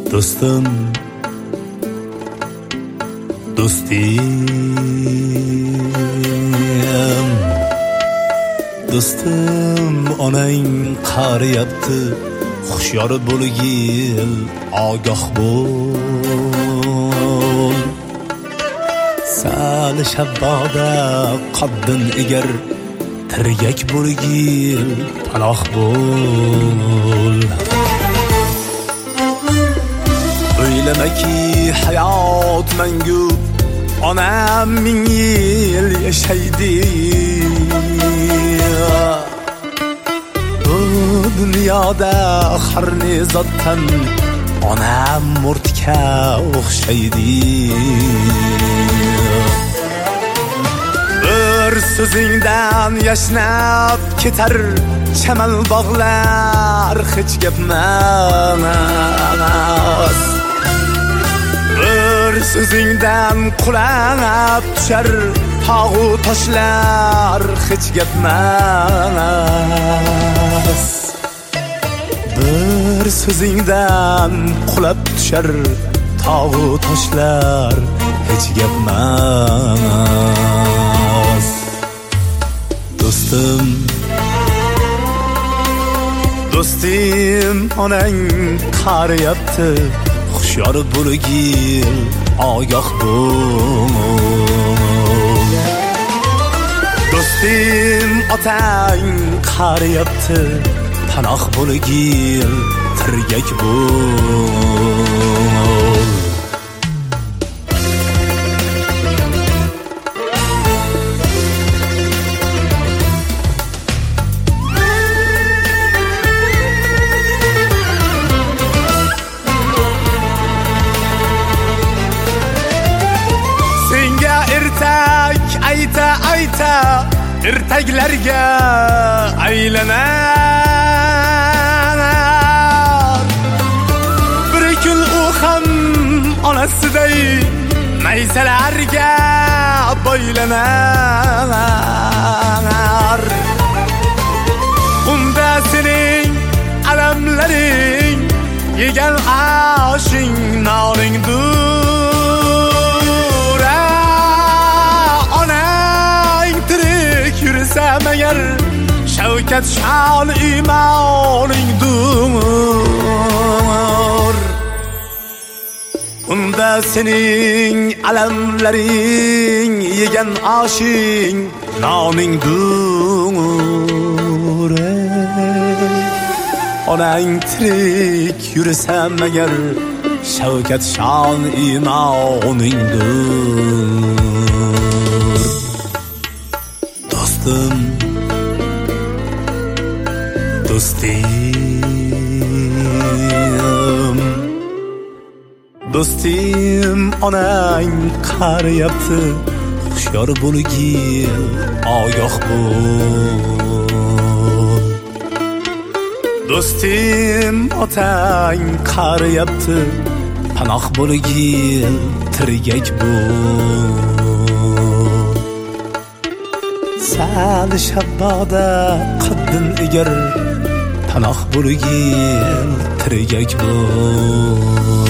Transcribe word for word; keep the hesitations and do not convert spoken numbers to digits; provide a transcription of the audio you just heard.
do'stim do'stim do'stim onang qariyapti, hushyor bo'lgil, ogoh bo'l. Sal shabboda qaddin egar, tirgak bo'lgil, panoh bo'l. O'ylamaki hayot mangu, onam ming yil yashaydi. Bu dunyoda har nezotdan onam murtga o'xshaydi. Bir so'zingdan yashnab ketar chamal bog'lar, hech gapmas. Bir so'zingdan qulab tushar tog'u toshlar, hech gapmas. Bir so'zingdan qulab tushar tog'u toshlar, hech gapmas. Do'stim do'stim onang qariyapti, hushyor bo'lgil, ogoh bo'l. Do'stim otang qariyapti, panoh bo'lgil, tirgak bo'l. Ayta ayta ertaklarga aylanar. Bir kun u ham onasiday maysalarga boylanar. Unda sening alamlaring, yegan oshing, noningdur. Yursam agar shavkat shon imoningdur. Unda sening alamlaring, yegan oshing, noningdur. Onang tirik yursam agar shavkat shon imoningdur. Do'stim do'stim do'stim onang qariyapti, hushyor bo'lgil, ogoh bo'l. Do'stim otang qariyapti, panoh bo'lgil, tirgak bo'l. Sal shabboda qaddin egar, panoh bo'lgil, tirgak bo'l.